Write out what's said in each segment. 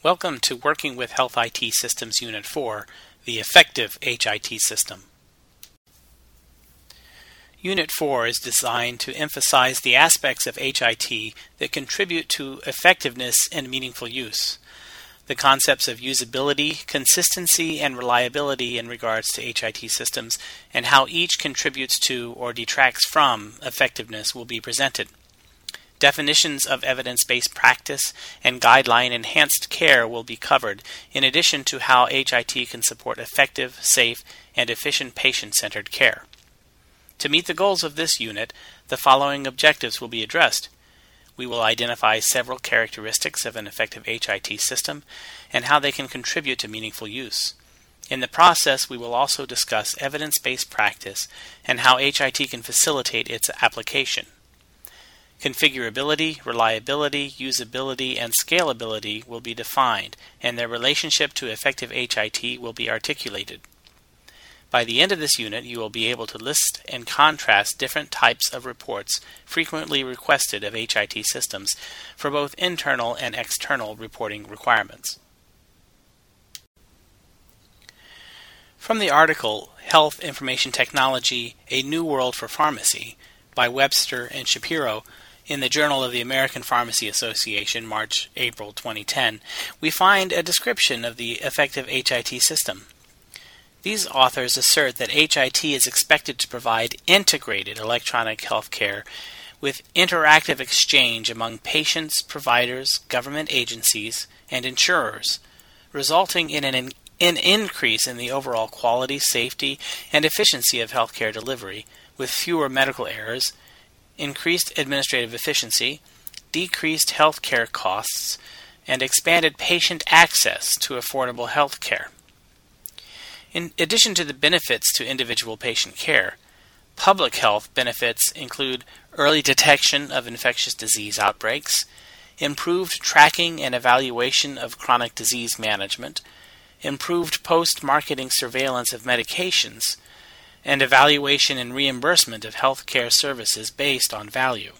Welcome to Working with Health IT Systems Unit 4, the Effective HIT System. Unit 4 is designed to emphasize the aspects of HIT that contribute to effectiveness and meaningful use. The concepts of usability, consistency, and reliability in regards to HIT systems and how each contributes to or detracts from effectiveness will be presented. Definitions of evidence-based practice and guideline-enhanced care will be covered, in addition to how HIT can support effective, safe, and efficient patient-centered care. To meet the goals of this unit, the following objectives will be addressed. We will identify several characteristics of an effective HIT system and how they can contribute to meaningful use. In the process, we will also discuss evidence-based practice and how HIT can facilitate its application. Configurability, reliability, usability, and scalability will be defined, and their relationship to effective HIT will be articulated. By the end of this unit, you will be able to list and contrast different types of reports frequently requested of HIT systems for both internal and external reporting requirements. From the article, Health Information Technology, A New World for Pharmacy, by Webster and Shapiro, in the Journal of the American Pharmacy Association, March-April 2010, we find a description of the effective HIT system. These authors assert that HIT is expected to provide integrated electronic health care with interactive exchange among patients, providers, government agencies, and insurers, resulting in an increase in the overall quality, safety, and efficiency of healthcare delivery, with fewer medical errors, increased administrative efficiency, decreased healthcare costs, and expanded patient access to affordable health care. In addition to the benefits to individual patient care, public health benefits include early detection of infectious disease outbreaks, improved tracking and evaluation of chronic disease management, improved post-marketing surveillance of medications, and evaluation and reimbursement of healthcare services based on value.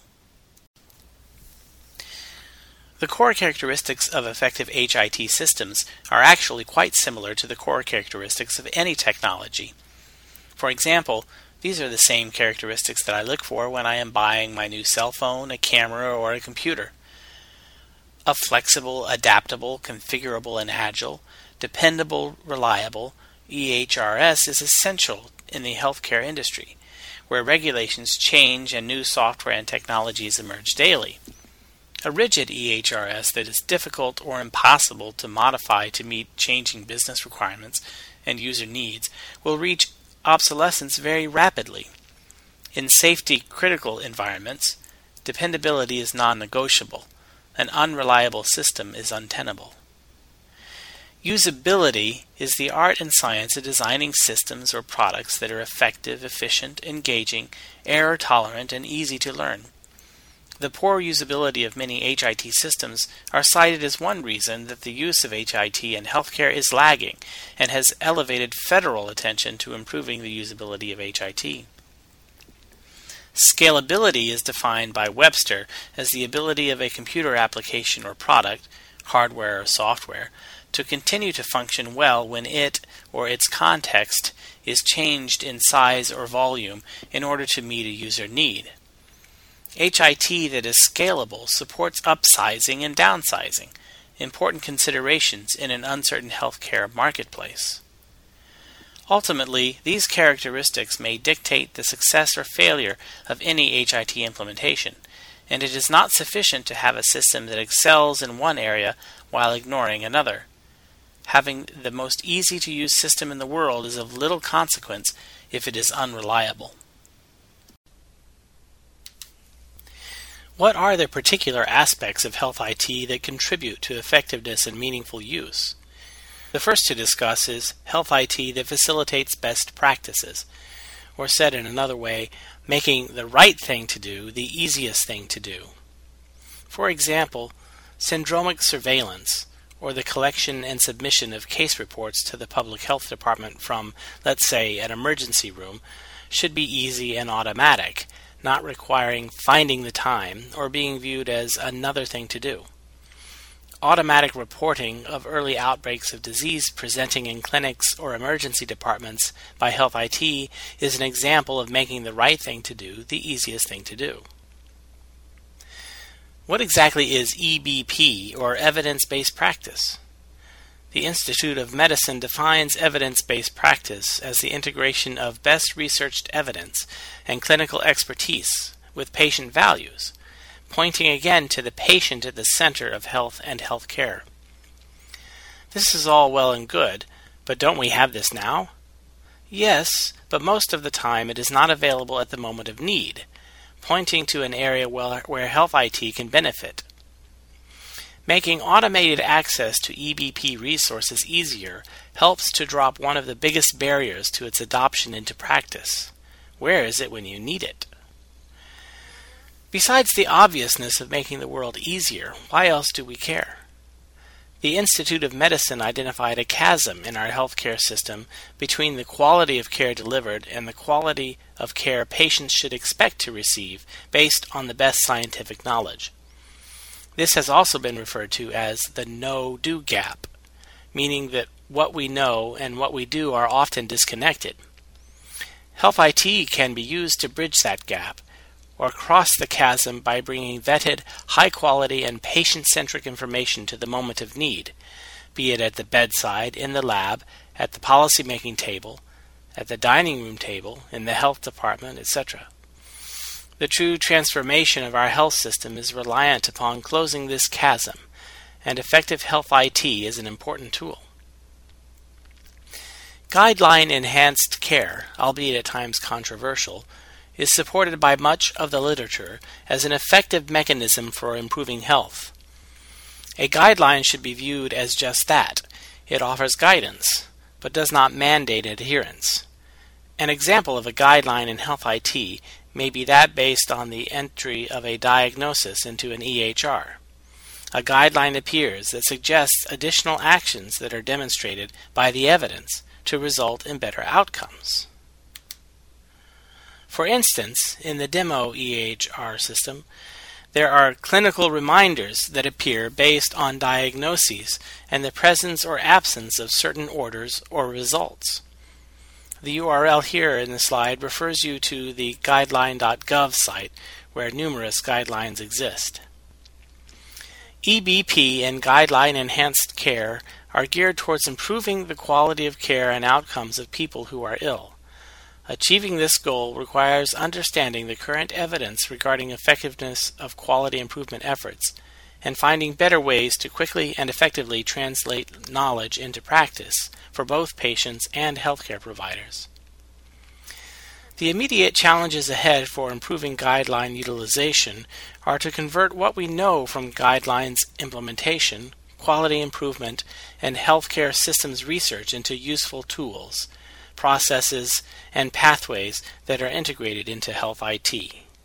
The core characteristics of effective HIT systems are actually quite similar to the core characteristics of any technology. For example, these are the same characteristics that I look for when I am buying my new cell phone, a camera, or a computer. A flexible, adaptable, configurable, and agile, dependable, reliable EHRS is essential in the healthcare industry, where regulations change and new software and technologies emerge daily. A rigid EHRS that is difficult or impossible to modify to meet changing business requirements and user needs will reach obsolescence very rapidly. In safety-critical environments, dependability is non-negotiable. An unreliable system is untenable. Usability is the art and science of designing systems or products that are effective, efficient, engaging, error-tolerant, and easy to learn. The poor usability of many HIT systems are cited as one reason that the use of HIT in healthcare is lagging and has elevated federal attention to improving the usability of HIT. Scalability is defined by Webster as the ability of a computer application or product, hardware or software, to continue to function well when it or its context is changed in size or volume in order to meet a user need. HIT that is scalable supports upsizing and downsizing, important considerations in an uncertain healthcare marketplace. Ultimately, these characteristics may dictate the success or failure of any HIT implementation, and it is not sufficient to have a system that excels in one area while ignoring another. Having the most easy-to-use system in the world is of little consequence if it is unreliable. What are the particular aspects of health IT that contribute to effectiveness and meaningful use? The first to discuss is health IT that facilitates best practices, or said in another way, making the right thing to do the easiest thing to do. For example, syndromic surveillance, or the collection and submission of case reports to the public health department from, let's say, an emergency room, should be easy and automatic, not requiring finding the time or being viewed as another thing to do. automatic reporting of early outbreaks of disease presenting in clinics or emergency departments by Health IT is an example of making the right thing to do the easiest thing to do. What exactly is EBP, or evidence-based practice? The Institute of Medicine defines evidence-based practice as the integration of best researched evidence and clinical expertise with patient values, pointing again to the patient at the center of health and health care. This is all well and good, but don't we have this now? Yes, but most of the time it is not available at the moment of need, pointing to an area where Health IT can benefit. Making automated access to EBP resources easier helps to drop one of the biggest barriers to its adoption into practice. Where is it when you need it? Besides the obviousness of making the world easier, why else do we care? The Institute of Medicine identified a chasm in our healthcare system between the quality of care delivered and the quality of care patients should expect to receive based on the best scientific knowledge. This has also been referred to as the know-do gap, meaning that what we know and what we do are often disconnected. Health IT can be used to bridge that gap, or cross the chasm by bringing vetted, high-quality, and patient-centric information to the moment of need, be it at the bedside, in the lab, at the policy-making table, at the dining room table, in the health department, etc. The true transformation of our health system is reliant upon closing this chasm, and effective Health IT is an important tool. Guideline-enhanced care, albeit at times controversial, is supported by much of the literature as an effective mechanism for improving health. A guideline should be viewed as just that. It offers guidance, but does not mandate adherence. An example of a guideline in Health IT may be that based on the entry of a diagnosis into an EHR. A guideline appears that suggests additional actions that are demonstrated by the evidence to result in better outcomes. For instance, in the demo EHR system, there are clinical reminders that appear based on diagnoses and the presence or absence of certain orders or results. The URL here in the slide refers you to the guideline.gov site, where numerous guidelines exist. EBP and guideline-enhanced care are geared towards improving the quality of care and outcomes of people who are ill. Achieving this goal requires understanding the current evidence regarding effectiveness of quality improvement efforts and finding better ways to quickly and effectively translate knowledge into practice for both patients and healthcare providers. The immediate challenges ahead for improving guideline utilization are to convert what we know from guidelines implementation, quality improvement, and healthcare systems research into useful tools, processes, and pathways that are integrated into Health IT.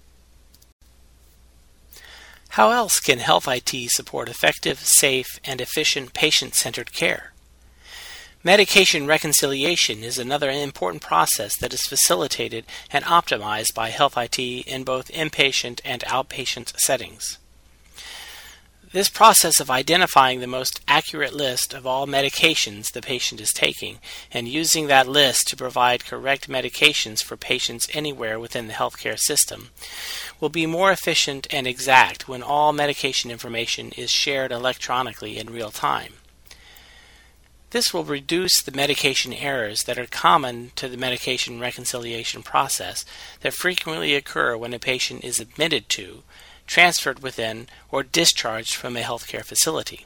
How else can Health IT support effective, safe, and efficient patient-centered care? Medication reconciliation is another important process that is facilitated and optimized by Health IT in both inpatient and outpatient settings. This process of identifying the most accurate list of all medications the patient is taking and using that list to provide correct medications for patients anywhere within the healthcare system will be more efficient and exact when all medication information is shared electronically in real time. This will reduce the medication errors that are common to the medication reconciliation process that frequently occur when a patient is admitted to, transferred within, or discharged from a healthcare facility.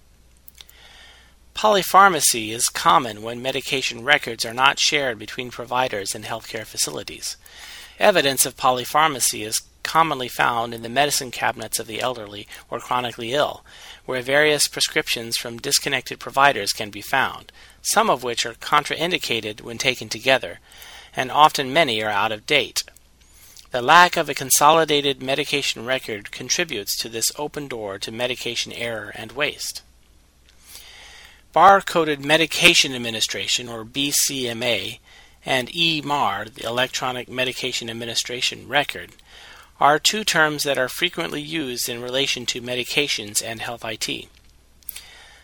Polypharmacy is common when medication records are not shared between providers and healthcare facilities. Evidence of polypharmacy is commonly found in the medicine cabinets of the elderly or chronically ill, where various prescriptions from disconnected providers can be found, some of which are contraindicated when taken together, and often many are out of date. The lack of a consolidated medication record contributes to this open door to medication error and waste. Bar-coded medication administration, or BCMA, and EMAR, the Electronic Medication Administration Record, are two terms that are frequently used in relation to medications and Health IT.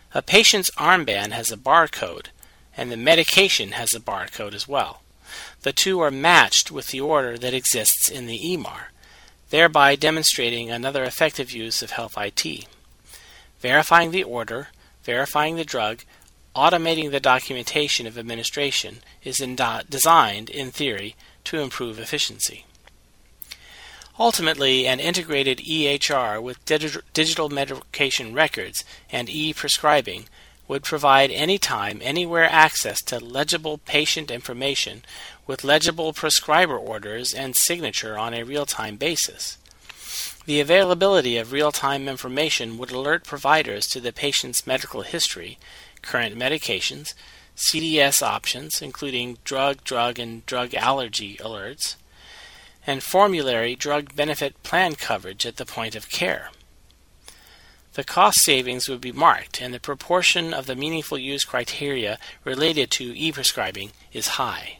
A patient's armband has a barcode, and the medication has a barcode as well. The two are matched with the order that exists in the EMR, thereby demonstrating another effective use of health IT. Verifying the order, verifying the drug, automating the documentation of administration is designed, in theory, to improve efficiency. Ultimately, an integrated EHR with digital medication records and e-prescribing would provide anytime, anywhere access to legible patient information with legible prescriber orders and signature on a real-time basis. The availability of real-time information would alert providers to the patient's medical history, current medications, CDS options, including drug, and drug allergy alerts, and formulary drug benefit plan coverage at the point of care. The cost savings would be marked, and the proportion of the meaningful use criteria related to e-prescribing is high.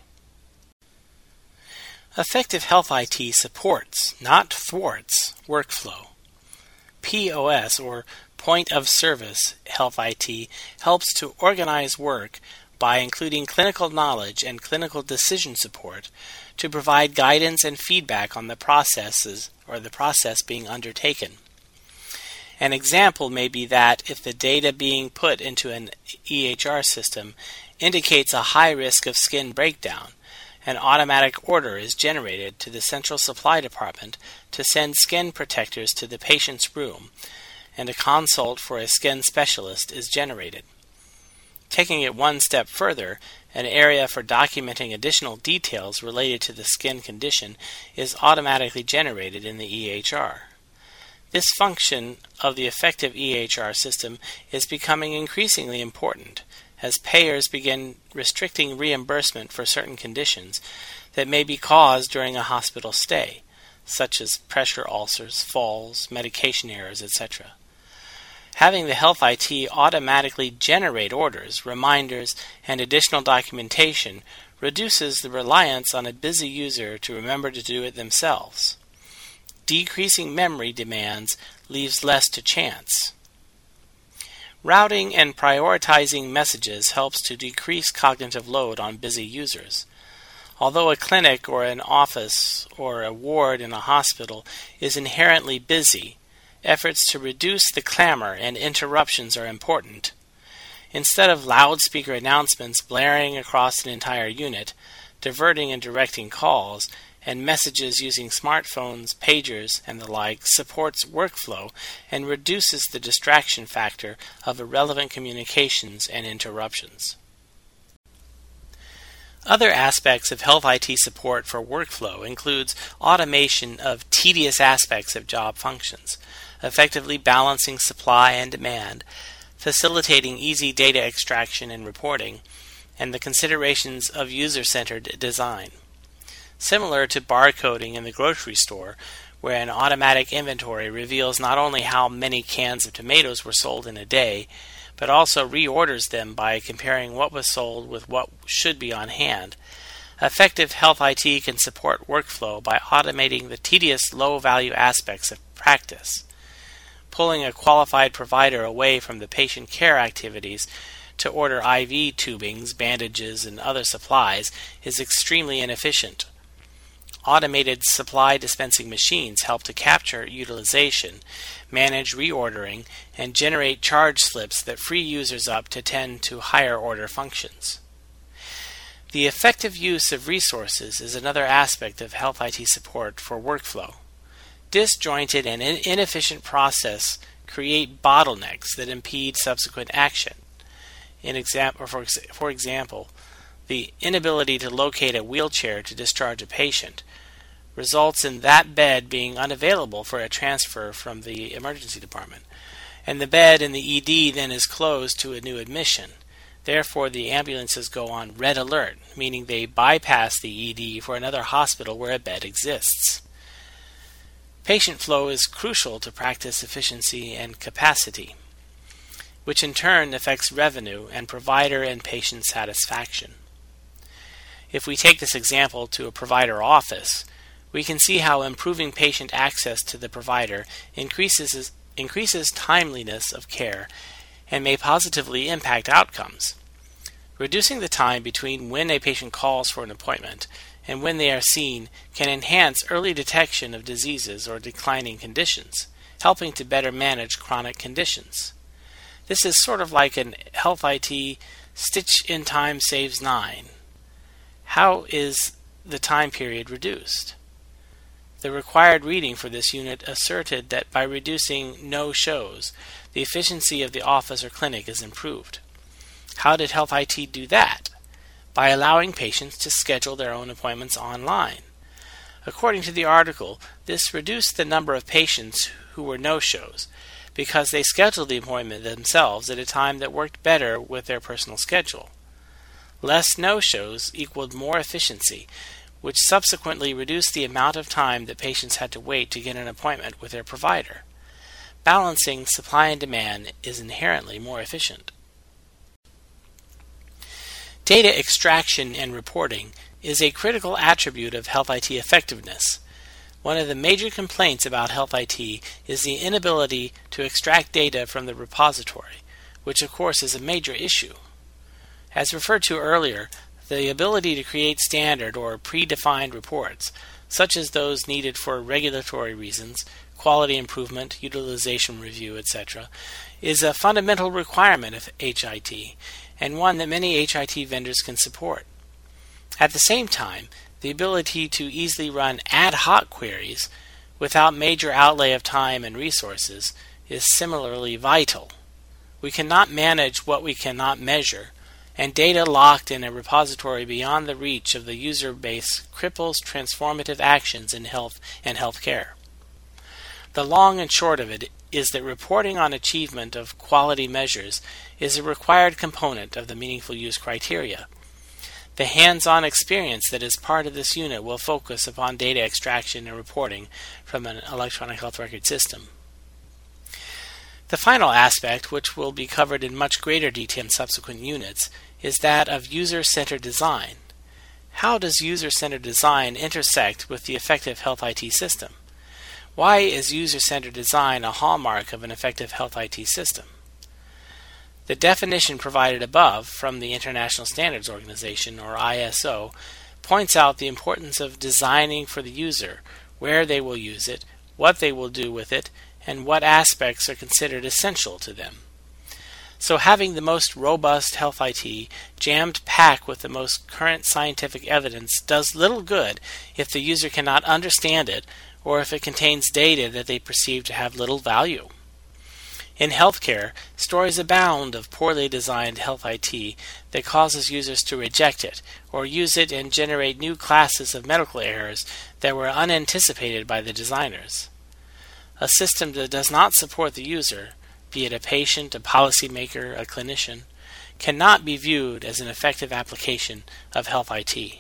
Effective health IT supports, not thwarts, workflow. POS, or Point of Service Health IT, helps to organize work by including clinical knowledge and clinical decision support to provide guidance and feedback on the processes or the process being undertaken. An example may be that if the data being put into an EHR system indicates a high risk of skin breakdown, an automatic order is generated to the central supply department to send skin protectors to the patient's room, and a consult for a skin specialist is generated. Taking it one step further, an area for documenting additional details related to the skin condition is automatically generated in the EHR. This function of the effective EHR system is becoming increasingly important as payers begin restricting reimbursement for certain conditions that may be caused during a hospital stay, such as pressure ulcers, falls, medication errors, etc. Having the health IT automatically generate orders, reminders, and additional documentation reduces the reliance on a busy user to remember to do it themselves. Decreasing memory demands leaves less to chance. Routing and prioritizing messages helps to decrease cognitive load on busy users. Although a clinic or an office or a ward in a hospital is inherently busy, efforts to reduce the clamor and interruptions are important. Instead of loudspeaker announcements blaring across an entire unit, diverting and directing calls, and messages using smartphones, pagers, and the like supports workflow and reduces the distraction factor of irrelevant communications and interruptions. Other aspects of health IT support for workflow includes automation of tedious aspects of job functions, effectively balancing supply and demand, facilitating easy data extraction and reporting, and the considerations of user-centered design. Similar to barcoding in the grocery store, where an automatic inventory reveals not only how many cans of tomatoes were sold in a day, but also reorders them by comparing what was sold with what should be on hand. Effective health IT can support workflow by automating the tedious low-value aspects of practice. Pulling a qualified provider away from the patient care activities to order IV tubings, bandages, and other supplies is extremely inefficient. Automated supply dispensing machines help to capture utilization, manage reordering, and generate charge slips that free users up to tend to higher order functions. The effective use of resources is another aspect of health IT support for workflow. Disjointed and inefficient process create bottlenecks that impede subsequent action. For example, the inability to locate a wheelchair to discharge a patient results in that bed being unavailable for a transfer from the emergency department, and the bed in the ED then is closed to a new admission. Therefore, the ambulances go on red alert, meaning they bypass the ED for another hospital where a bed exists. Patient flow is crucial to practice efficiency and capacity, which in turn affects revenue and provider and patient satisfaction. If we take this example to a provider office, we can see how improving patient access to the provider increases timeliness of care and may positively impact outcomes. Reducing the time between when a patient calls for an appointment and when they are seen can enhance early detection of diseases or declining conditions, helping to better manage chronic conditions. This is sort of like an health IT stitch in time saves 9. How is the time period reduced? The required reading for this unit asserted that by reducing no-shows, the efficiency of the office or clinic is improved. How did Health IT do that? By allowing patients to schedule their own appointments online. According to the article, this reduced the number of patients who were no-shows because they scheduled the appointment themselves at a time that worked better with their personal schedule. Less no-shows equaled more efficiency, which subsequently reduced the amount of time that patients had to wait to get an appointment with their provider. Balancing supply and demand is inherently more efficient. Data extraction and reporting is a critical attribute of Health IT effectiveness. One of the major complaints about Health IT is the inability to extract data from the repository, which of course is a major issue. As referred to earlier, the ability to create standard or predefined reports, such as those needed for regulatory reasons, quality improvement, utilization review, etc., is a fundamental requirement of HIT, and one that many HIT vendors can support. At the same time, the ability to easily run ad hoc queries without major outlay of time and resources is similarly vital. We cannot manage what we cannot measure, and data locked in a repository beyond the reach of the user base cripples transformative actions in health and healthcare. The long and short of it is that reporting on achievement of quality measures is a required component of the meaningful use criteria. The hands-on experience that is part of this unit will focus upon data extraction and reporting from an electronic health record system. The final aspect, which will be covered in much greater detail in subsequent units, is that of user-centered design. How does user-centered design intersect with the effective Health IT system? Why is user-centered design a hallmark of an effective Health IT system? The definition provided above from the International Standards Organization, or ISO, points out the importance of designing for the user, where they will use it, what they will do with it, and what aspects are considered essential to them. So having the most robust Health IT jammed packed with the most current scientific evidence does little good if the user cannot understand it or if it contains data that they perceive to have little value. In healthcare, stories abound of poorly designed Health IT that causes users to reject it or use it and generate new classes of medical errors that were unanticipated by the designers. A system that does not support the user, be it a patient, a policymaker, a clinician, cannot be viewed as an effective application of Health IT.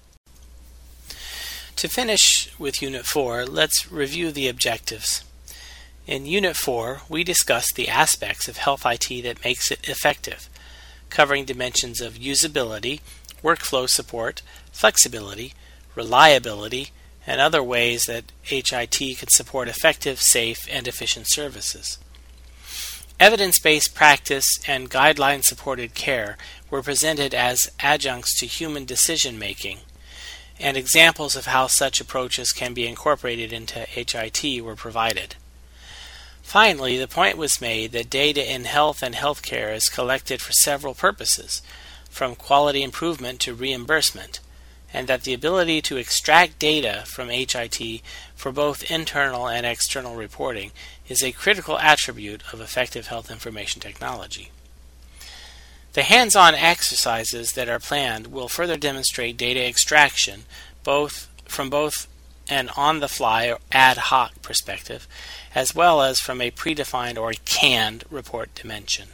To finish with Unit 4, let's review the objectives. In Unit 4, we discussed the aspects of Health IT that makes it effective, covering dimensions of usability, workflow support, flexibility, reliability, and other ways that HIT can support effective, safe, and efficient services. Evidence-based practice and guideline-supported care were presented as adjuncts to human decision-making, and examples of how such approaches can be incorporated into HIT were provided. Finally, the point was made that data in health and healthcare is collected for several purposes, from quality improvement to reimbursement, and that the ability to extract data from HIT for both internal and external reporting is a critical attribute of effective health information technology. The hands-on exercises that are planned will further demonstrate data extraction from both an on-the-fly or ad hoc perspective, as well as from a predefined or canned report dimension.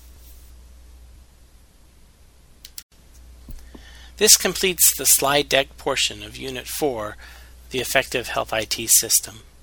This completes the slide deck portion of Unit 4, the Effective Health IT System.